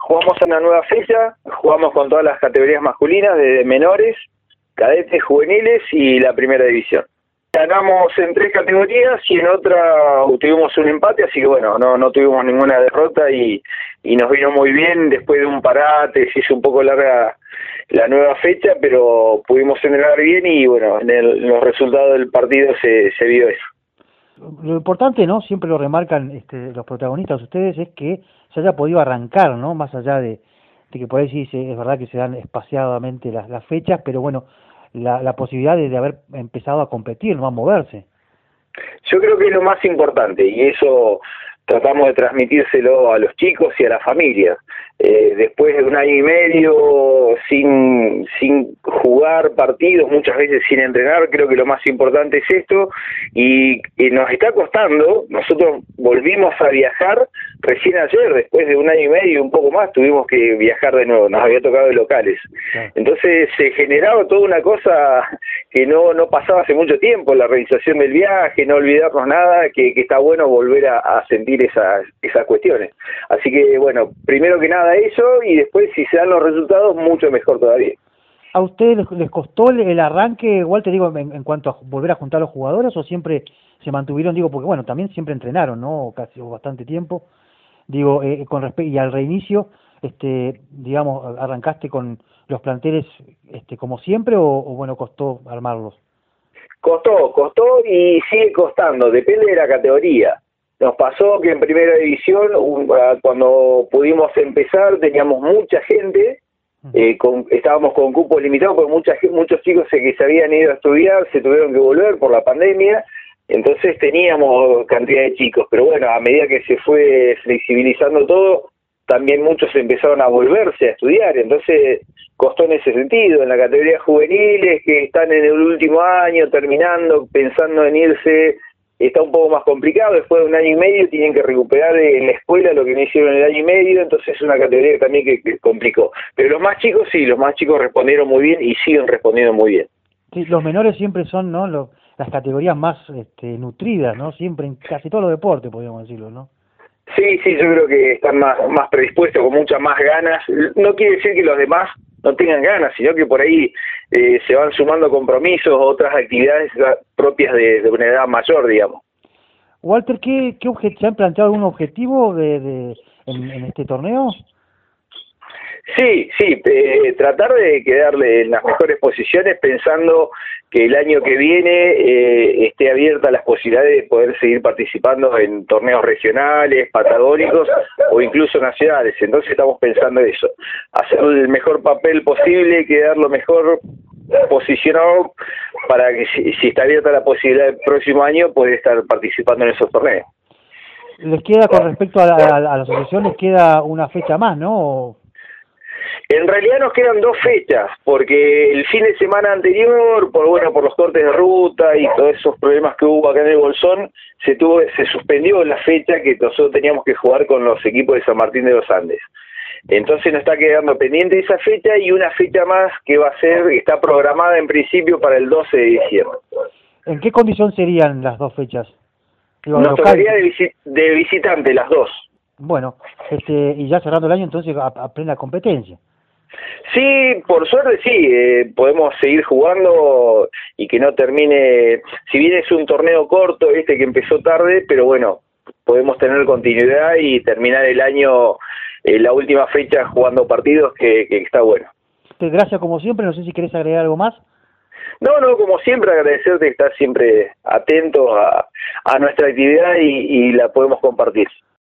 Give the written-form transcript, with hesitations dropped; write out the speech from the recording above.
Jugamos a una nueva fecha, jugamos con todas las categorías masculinas, desde menores, cadetes, juveniles y la primera división. Ganamos en 3 categorías y en otra tuvimos un empate, así que bueno, no tuvimos ninguna derrota y nos vino muy bien. Después de un parate, se hizo un poco larga la nueva fecha, pero pudimos entrenar bien y bueno, en los resultados del partido se vio eso. Lo importante, ¿no? Siempre lo remarcan los protagonistas, ustedes, es que se haya podido arrancar, ¿no? Más allá de que por ahí sí es verdad que se dan espaciadamente las fechas, pero bueno, la posibilidad de haber empezado a competir, ¿no? A moverse. Yo creo que es lo más importante y eso tratamos de transmitírselo a los chicos y a las familias. Después de 1 año y medio sin jugar partidos, muchas veces sin entrenar, creo que lo más importante es esto y nos está costando. Nosotros volvimos a viajar recién ayer, después de 1 año y medio, un poco más, tuvimos que viajar de nuevo, nos había tocado de locales. Claro. Entonces se generaba toda una cosa que no pasaba hace mucho tiempo, la realización del viaje, no olvidarnos nada, que está bueno volver a sentir esas cuestiones. Así que bueno, primero que nada eso y después si se dan los resultados mucho mejor todavía. ¿A ustedes les costó el arranque, igual te digo, en cuanto a volver a juntar a los jugadores o siempre se mantuvieron, digo, porque bueno, también siempre entrenaron, ¿no? Casi bastante tiempo, digo, con respecto y al reinicio, digamos, arrancaste con los planteles como siempre o bueno, costó armarlos? Costó y sigue costando, depende de la categoría. Nos pasó que en primera división, cuando pudimos empezar, teníamos mucha gente, estábamos con cupos limitados, porque muchos chicos que se habían ido a estudiar se tuvieron que volver por la pandemia, entonces teníamos cantidad de chicos, pero bueno, a medida que se fue flexibilizando todo, también muchos empezaron a volverse a estudiar, entonces costó en ese sentido. En la categoría juveniles, que están en el último año, terminando, pensando en irse, está un poco más complicado. Después de 1 año y medio tienen que recuperar en la escuela lo que no hicieron en el año y medio, entonces es una categoría también que complicó. Pero los más chicos sí, los más chicos respondieron muy bien y siguen respondiendo muy bien. Sí, los menores siempre son, ¿no? Las categorías más nutridas, ¿no? Siempre en casi todos los deportes, podríamos decirlo, ¿no? Sí, yo creo que están más predispuestos, con muchas más ganas. No quiere decir que los demás no tengan ganas, sino que por ahí se van sumando compromisos, otras actividades propias de una edad mayor, digamos. Walter, ¿se han planteado algún objetivo en este torneo? Sí, tratar de quedarle en las mejores posiciones pensando que el año que viene esté abierta las posibilidades de poder seguir participando en torneos regionales, patagónicos o incluso nacionales. Entonces estamos pensando eso, hacer el mejor papel posible, quedar lo mejor posicionado para que si está abierta la posibilidad el próximo año poder estar participando en esos torneos. Les queda, con respecto a la asociación, les queda una fecha más, ¿no? En realidad nos quedan 2 fechas, porque el fin de semana anterior, por los cortes de ruta y todos esos problemas que hubo acá en el Bolsón, se suspendió la fecha que nosotros teníamos que jugar con los equipos de San Martín de los Andes. Entonces nos está quedando pendiente esa fecha y una fecha más que está programada en principio para el 12 de diciembre. ¿En qué condición serían las 2 fechas? Nos tocaría de visitante las 2. Bueno, y ya cerrando el año entonces a plena competencia. Sí, por suerte sí, podemos seguir jugando y que no termine, si bien es un torneo corto que empezó tarde, pero bueno, podemos tener continuidad y terminar el año, la última fecha jugando partidos que está bueno. Gracias como siempre, no sé si querés agregar algo más. No, como siempre agradecerte que estás siempre atento a nuestra actividad y la podemos compartir.